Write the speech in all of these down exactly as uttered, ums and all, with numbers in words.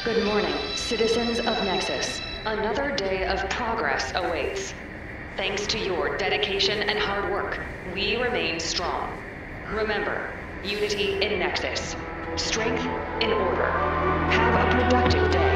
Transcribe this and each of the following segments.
Good morning, citizens of Nexus. Another day of progress awaits. Thanks to your dedication and hard work, we remain strong. Remember, unity in Nexus. Strength in order. Have a productive day.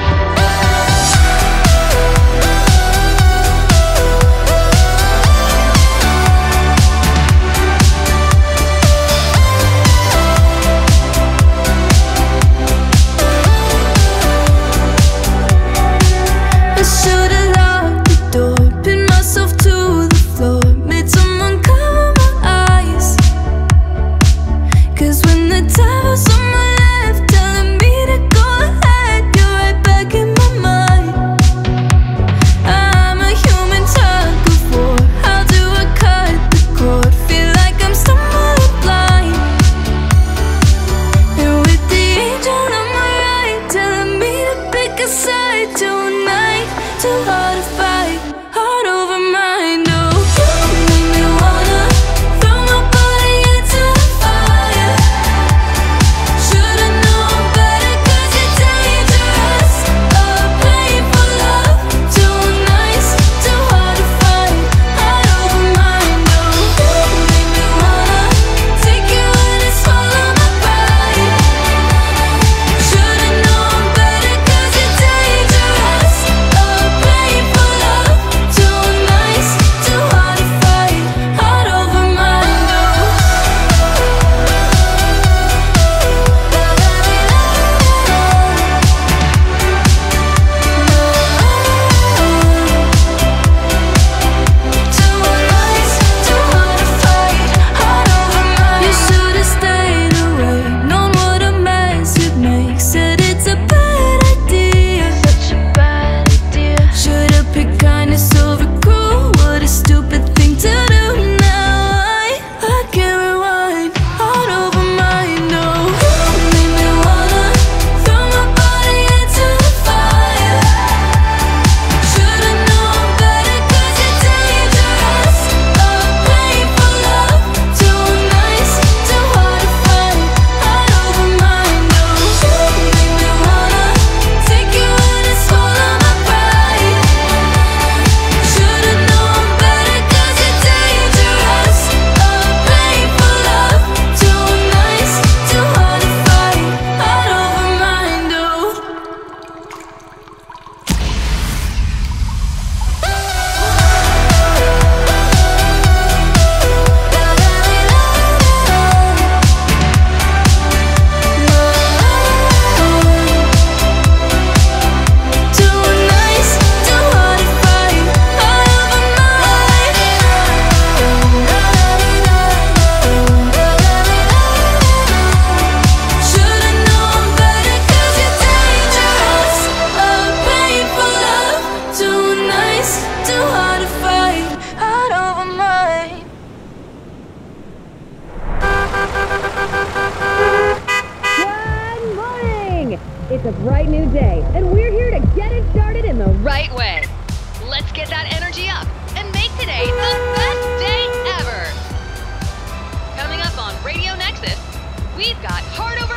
It's a bright new day, and we're here to get it started in the right way. Let's get that energy up and make today the best day ever. Coming up on Radio Nexus, we've got Heart